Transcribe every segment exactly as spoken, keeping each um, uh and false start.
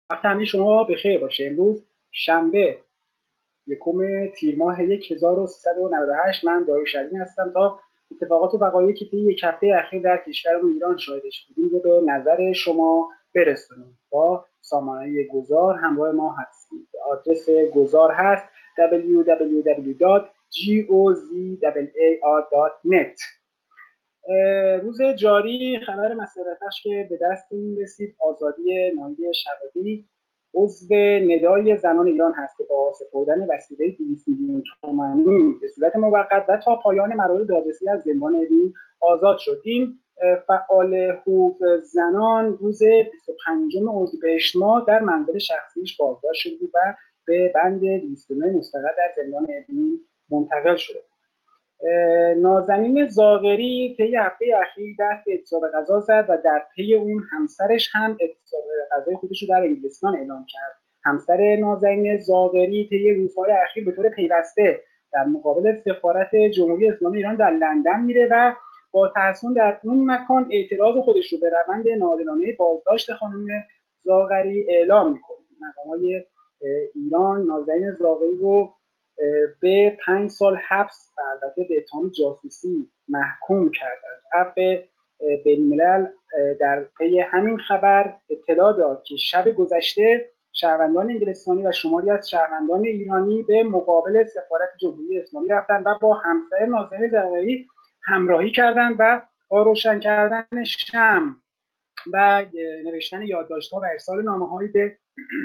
وقت همه شما بخیر باشه. امروز شنبه یکم تیر ماه هزار و سیصد و نود و هشت. من داریوش عظیم هستم تا اتفاقات و وقایعی که طی یک هفته اخیر در کشورمون ایران شاهدش بودیم رو به نظر شما برسونیم. با سامانه گذار همراه ما هستید. آدرس گذار هست دبلیو دبلیو دبلیو دات گوزار دات نت. روز جاری خبر مسئلتش که به دست این رسید آزادی ناهید شهادی عضو ندای زنان ایران هست که با سپردن وسیله دویست میلیون تومانی به صورت موقت و تا پایان مراحل دادرسی از زندان اوین آزاد شد. این فعال حقوق زنان روز بیست و پنجم اردیبهشت ماه در منزل شخصیش بازداشت شد و به بند دویست و نه مستقر در زندان اوین منتقل شد. نازنین زاغری طی هفته اخیر دست به اعتصاب غذا زد و در پی اون همسرش هم اعتصاب غذای خودش رو در انگلستان اعلام کرد. همسر نازنین زاغری طی روزهای اخیر به طور پیوسته در مقابل سفارت جمهوری اسلامی ایران در لندن میره و با تحصن در اون مکان اعتراض خودش رو به روند ناعادلانه بازداشت خانم زاغری اعلام میکنه. مقامات ایران نازنین زاغری رو به پنج سال حبس و البته به اتهام جاسوسی محکوم کردند. عفو بین‌الملل در پی همین خبر اطلاع داد که شب گذشته شهروندان انگلستانی و شماری از شهروندان ایرانی به مقابل سفارت جمهوری اسلامی رفتند و با همسر نازنین زاغری همراهی کردند و با روشن کردن شمع و نوشتن یادداشت‌ها و ارسال نامه‌هایی به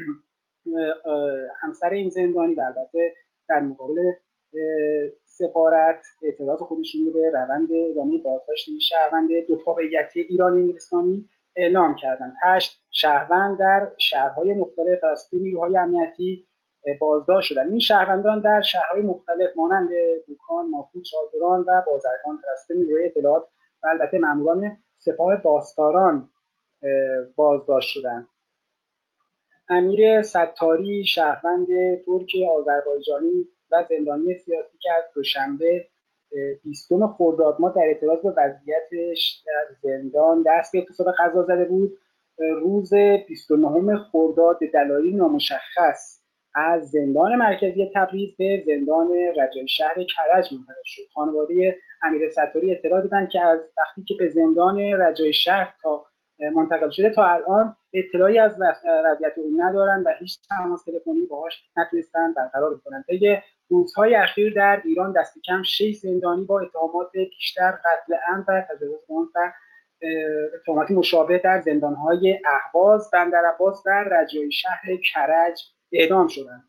همسر این زندانی و البته در مقابل سفارت اعتراض خودشون رو به روند ادامه بازداشت شهروند دو تابعیتی ایرانی انگلستانی اعلام کردند. هشت شهروند در شهرهای مختلف از نیروهای امنیتی بازداشت شدند. این شهروندان در شهرهای مختلف مانند بوکان، مافود، شادران و بازرگان توسط نیروهای اطلاعات و البته ماموران سپاه پاسداران بازداشت شدند. امیر ستاری شهروند ترک آذربایجانی و زندانی سیاسی که از دوشنبه بیستم خرداد ماه در اعتراض به وضعیتش در زندان دست به اعتصاب غذا زده بود، روز بیست و نهم خرداد به دلایل نامشخص از زندان مرکزی تبریز به زندان رجایی شهر کرج منتقل شد. خانواده امیر ستاری اطلاع دادند که از وقتی که به زندان رجایی شهر تا منتقل شده تا الان اطلاعی از وضعیت او ندارند و هیچ تماس تلفنی باهاش نتونستن برقرار کنند. طی روزهای اخیر در ایران دست کم شش زندانی با اتهامات بیشتر قتل عمد و تجاوز به و اتهامات مشابه در زندانهای اهواز، بندرعباس و رجایی شهر کرج اعدام شدند.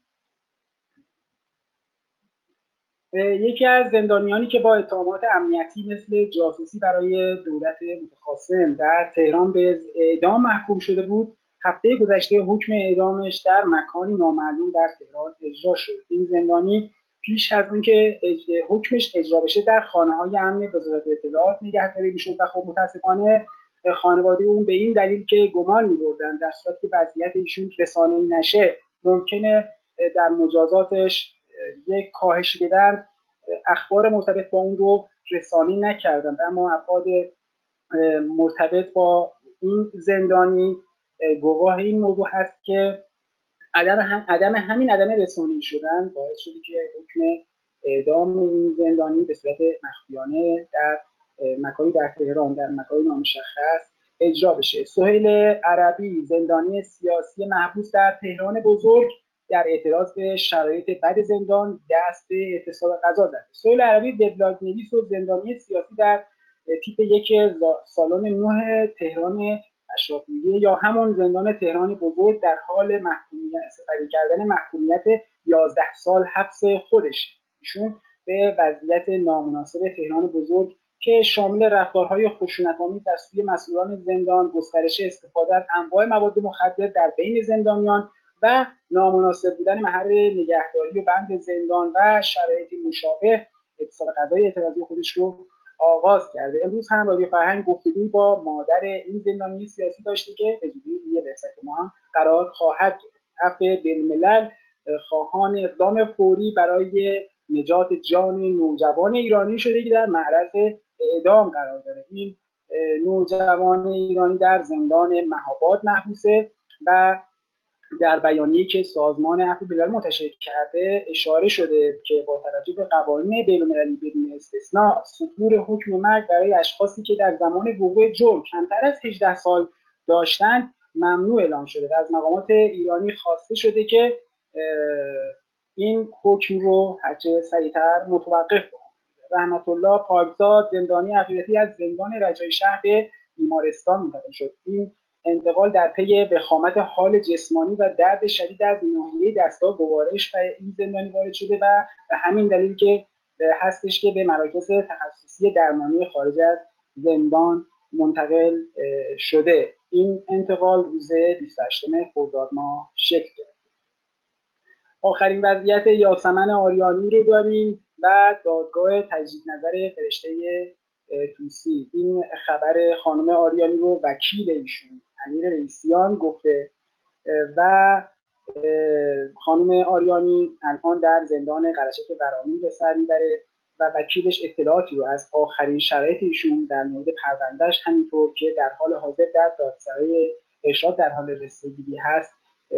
یکی از زندانیانی که با اتهامات امنیتی مثل جاسوسی برای دولت متخاصم در تهران به اعدام محکوم شده بود، هفته گذشته حکم اعدامش در مکانی نامعلوم در تهران اجرا شد. این زندانی پیش از اینکه حکمش اجرا بشه در خانه‌های امن وزارت اطلاعات نگهداری میشد و خب متاسفانه خانواده اون به این دلیل که گمان می‌بردند در صورتی که وضعیت ایشون رسانه‌ای نشه ممکنه در مجازاتش یک کاهشی بدن، اخبار مرتبط با اون رو رسانی نکردند. اما افراد مرتبط با این زندانی گواه این موضوع هست که عدم, هم، عدم همین عدم رسانی شدن باعث شده که حکم اعدام این زندانی به صورت مخفیانه در مکانی در تهران در مکانی نامشخص اجرا بشه. سهیل عربی زندانی سیاسی محبوس در تهران بزرگ در اعتراض به شرایط بد زندان دست به اعتصاب غذا زد. سهیل عربی وبلاگ نویس و زندانی سیاسی در تیپ یک سالن نه تهران اشرافیه یا همون زندان تهران بزرگ در حال محکومیت سپری کردن محکومیت یازده سال حبس خودش. ایشون به وضعیت نامناسب تهران بزرگ که شامل رفتارهای خشونت‌آمیز از سوی مسئولان زندان، گسترش استفاده از انواع مواد مخدر در بین زندانیان و نامناسب بودن محل نگهداری و بند زندان و شرایطی مشابه اعتصاب غذای اعتراضی خودش رو آغاز کرده. امروز هم رادیو فرهنگ گفتگویی با مادر این زندانی سیاسی داشته که به زودی روی وبسایت ما هم قرار خواهد گرفت. عفو بین‌الملل خواهان اقدام فوری برای نجات جان نوجوان ایرانی شده که در معرض اعدام قرار داره. این نوجوان ایرانی در زندان مهاباد محبوسه و در بیانیه‌ای که سازمان عفو بین‌الملل منتشر کرده اشاره شده که با توجه به قوانین بین‌المللی بدون استثناء صدور حکم مرگ برای اشخاصی که در زمان وقوع جرم کمتر از هجده سال داشتند ممنوع اعلام شده و از مقامات ایرانی خواسته شده که این حکم رو هرچه سریعتر متوقف کنند. رحمت الله پاکزاد زندانی عقیدتی از زندان رجایی شهر به بیمارستان منتقل شد. این انتقال در پی وخامت حال جسمانی و درد شدید از ناحیه دستگاه گوارش و این زندانی وارد شده و به همین دلیل که هستش که به مراکز تخصصی درمانی خارج از زندان منتقل شده. این انتقال روز بیست و هشتم خرداد ماه شکل گرفت. آخرین وضعیت یاسمن آریانی رو داریم و دادگاه تجدید نظر فرشته طوسی. این خبر خانم آریانی رو وکیل ایشون امیر رئیسیان گفته و خانم آریانی الان در زندان قرچک ورامین به سر میبره و وکیلش اطلاعاتی رو از آخرین شرایط ایشون در مورد پروندهش همینطور که در حال حاضر در دادسرای ارشاد در حال رسیدگی هست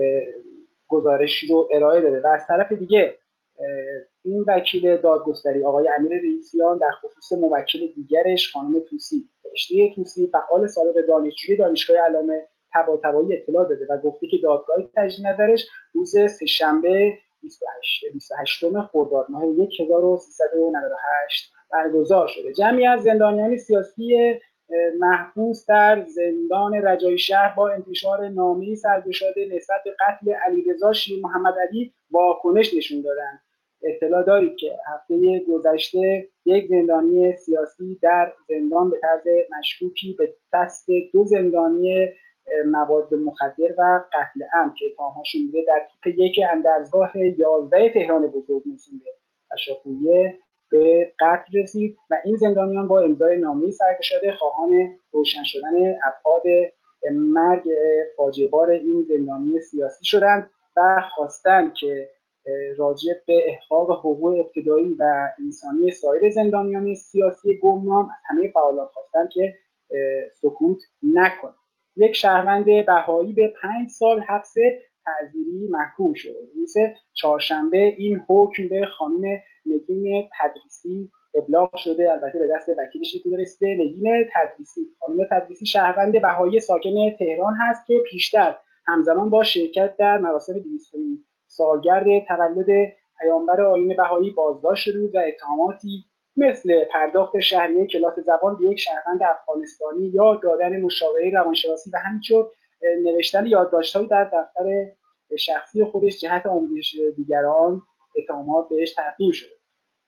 گزارشی رو ارائه داده و از طرف دیگه این وکیل دادگستری آقای امیر رئیسیان در خصوص موکل دیگرش خانم طوسی فرشته طوسی فعال سابق دانشجوی دانشگاه علامه طباطبایی اطلاع داده و گفته که دادگاه تجدید نظرش روز سه‌شنبه بیست و هشتم خرداد ماه هزار و سیصد و نود و هشت برگزار شده. جمعی از زندانیان سیاسی محبوس در زندان رجایی شهر با انتشار نامه‌ای سرگشاده نسبت به قتل علیرضا شیر محمد علی واکنش نشون دادند. اطلاع دارید که هفته گذشته یک زندانی سیاسی در زندان به طرز مشکوکی به دست دو زندانی مواد مخدر و قتل عمد که اتهام‌هاشون بوده در توپ یک اندرزگاه یازده تهران بزرگ مسئول اشرافیه به قتل رسید و این زندانیان با امضای نامه‌ای سرگشاده خواهان روشن شدن ابعاد مرگ فاجعه بار این زندانی سیاسی شدند و خواستند که راجع به احقاق حقوق ابتدایی و انسانی سایر زندانیان سیاسی گمنام از همه فعالان خواستند که سکوت نکنند. یک شهروند بهایی به پنج سال حبس تعزیری محکوم شد. روز چهارشنبه این حکم به خانم نگین تدریسی ابلاغ شده، البته به دست وکیلش رسیده. نگین تدریسی خانم تدریسی شهروند بهایی ساکن تهران هست که پیشتر همزمان با شرکت در مراسم دویستمین سالگرد تولد پیامبر آیین بهایی بازداشت شده و اتهاماتی مثل پرداخت شهریه کلاس زبان به یک شهروند افغانستانی یا دادن مشاوره روانشناسی و همینطور نوشتن یادداشت‌هایی در دفتر شخصی خودش جهت آموزش دیگران اتهامات بهش تحمیل شده.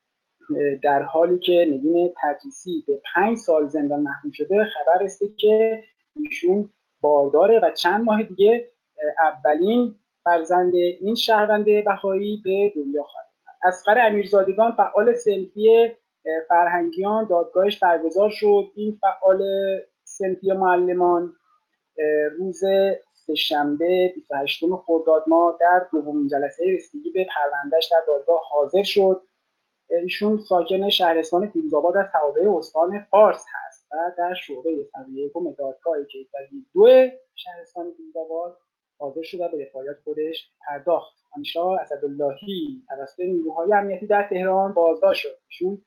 در حالی که نگین تدریسی به پنج سال زندان محکوم شده، خبر رسید که ایشون بارداره و چند ماه دیگه اولین فرزند این شهروند بهایی به دنیا خواهد آمد. اصغر امیرزادگان فعال صنفی فرهنگیان دادگاهش برگزار شد. این فعال صنفی معلمان روز سه‌شنبه بیست و هشتم خرداد ماه در دومین جلسه رسیدگی به پروندهش در دادگاه حاضر شد. ایشون ساکن شهرستان فیروزآباد از توابع استان فارس هست و در شعبه صدر یکم دادگاه کیفری دو شهرستان فیروزآباد حاضر شد و به دفاعیات خودش پرداخت. انشا اسداللهی توسط نیروهای امنیتی در تهران بازداشت شد. ایشون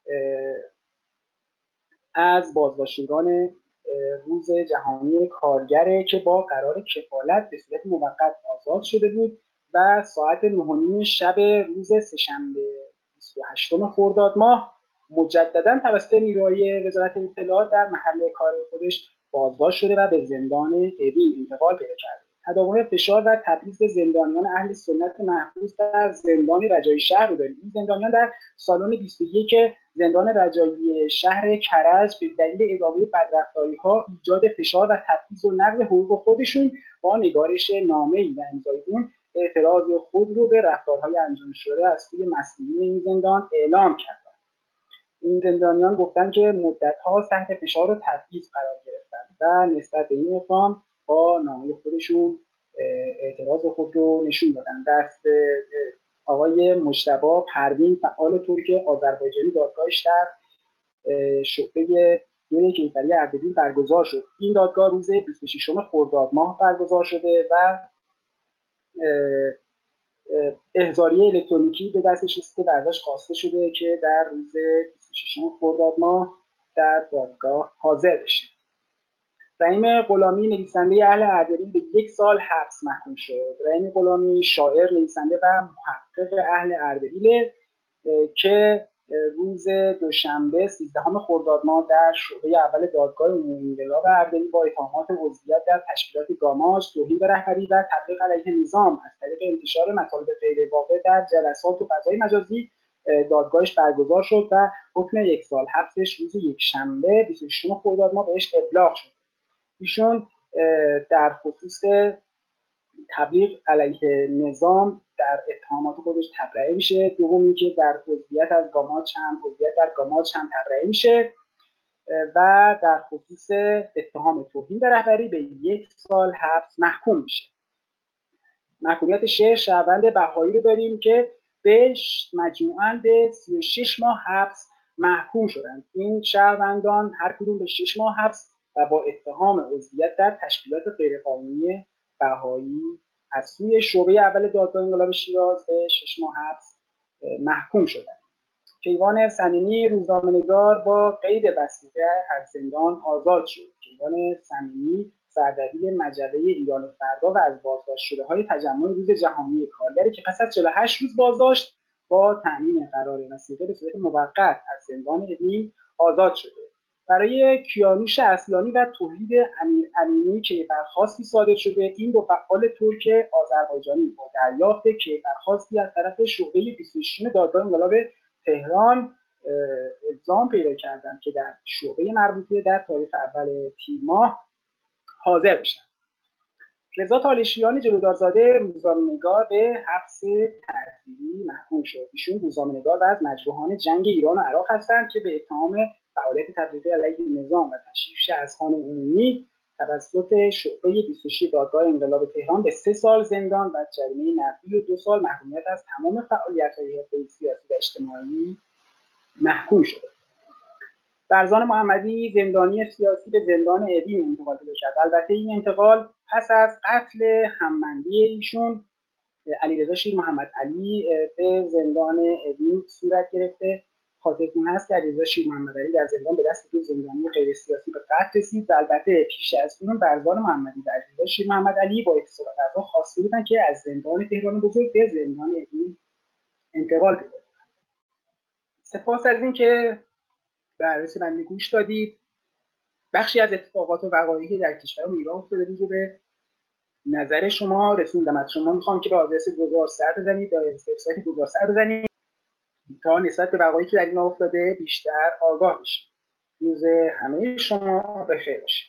از بازداشتگان روز جهانی کارگره که با قرار کفالت به صورت موقت آزاد شده بود و ساعت نه و نیم شب روز سه‌شنبه بیست و هشتم خرداد ماه مجددا توسط نیروهای وزارت اطلاعات در محل کار خودش بازداشت شده و به زندان اوین انتقال پیدا کرده. تداوم فشار و تبعیض به زندانیان اهل سنت محبوس در زندان رجایی شهر رو داریم. این زندانیان در سالن بیست و یک زندان رجایی شهر کرج به دلیل ادامه بدرفتاری‌ها، ایجاد فشار و تبعیض و نقض حقوق خودشون با نگارش نامه‌ای و امضای اون اعتراض خود رو به رفتارهای انجام شده از سوی مسئولین این زندان اعلام کردند. این زندانیان گفتند که مدت‌ها تحت فشار و تبعیض قرار گرفتند و نسبت به این اقدام با نامه خودشون اعتراض خود رو نشون دادن. دست آقای مجتبی پروین فعال ترک آذربایجانی دادگاهش در شعبه دو کیفری اردبیل برگزار شد. این دادگاه روز بیست و ششم خرداد ماه برگزار شده و احضاریه الکترونیکی به دستش رسیده و ازش خواسته شده که در روز بیست و ششم خرداد ماه در دادگاه حاضر بشه. رحیم غلامی نویسنده اهل اردبیل به یک سال حبس محکوم شد. رحیم غلامی شاعر، نویسنده و محقق اهل اردبیل که روز دوشنبه سیزدهم خرداد ماه در شعبه اول دادگاه عمومی انقلاب اردبیل با اتهامات عضویت در تشکیلات گاماژ، توهین به رهبری و تبلیغ علیه نظام از طریق انتشار مطالب غیر واقع در جلسات و فضای مجازی دادگاهش برگزار شد و حکم یک سال حبسش روز یکشنبه بیست و ششم خرداد ماه بهش ابلاغ شد. ایشون در خصوص تبلیغ علیه نظام در اتهامات خودش تبرئه میشه. دومی که در عضویت از گاماژ هم عضویت در گاماژ هم تبرئه میشه و در خصوص اتهام توهین به رهبری به یک سال حبس محکوم میشه. محکومیت شش شهروند بهایی رو داریم که به مجموعاً به سی و شش ماه حبس محکوم شدند. این شهروندان هر کدوم به شش ماه حبس و با اتهام عضویت در تشکیلات غیرقانونی بهایی از سوی شعبه اول دادگاه انقلاب شیراز به شش ماه حبس محکوم شدند. کیوان صمیمی روزنامه‌نگار با قید وثیقه از زندان آزاد شد. کیوان صمیمی سردبیر مجله ایران فردا و از بازداشت شده‌های تجمع روز جهانی کارگری که پس از چهل و هشت روز بازداشت با تأمین قرار وثیقه به صورت موقت از زندان اوین آزاد شده. برای کیانوش اصلانی و توحید امیر امینی کیفرخواستی صادر شده. این دو فعال ترک آذربایجانی با دریافت کیفرخواستی از طرف شعبه بیست و ششم دادگاه انقلاب تهران الزام پیدا کردند که در شعبه مربوطه در تاریخ اول تیر ماه حاضر بشن. رضا تالشیان جلودارزاده روزنامه‌نگار به حبس تعزیری محکوم شد. ایشون روزنامه‌نگار و از مجروحان جنگ ایران و عراق هستند که به اتهام فعالیت تبلیغی علیه نظام و تشویش اذهان عمومی توسط شعبه بیست و شش دادگاه انقلاب تهران به سه سال زندان و جریمه نقدی و دو سال محرومیت از تمام فعالیت‌های حرفه‌ای سیاسی و اجتماعی محکوم شد. فرزان محمدی زندانی سیاسی به زندان اوین انتقال پیدا کرد. البته این انتقال پس از قتل همبندی ایشون علیرضا شیر محمد علی به زندان اوین صورت گرفته. خاطرتون هست که علیرضا شیر محمد علی در زندان به دست دو زندانی غیر سیاسی به قتل رسید. البته پیش از اون فرزان محمدی و علیرضا شیر محمد علی با اتصال قضا خواسته بودن که از زندان تهران بزرگ به زندان اوین انتقال پیدا کنند. سپاس از اینکه بررسی من گوش دادید. بخشی از اتفاقات و وقایعی در کشور ایران افتاده رو به نظر شما رسوندم. از شما میخوام که به آدرس گذار سر بزنید، یا وبسایت گذار سر بزنید تا نسبت به وقایعی که در این افتاده بیشتر آگاه بشید. روز همه شما بخیر باشه.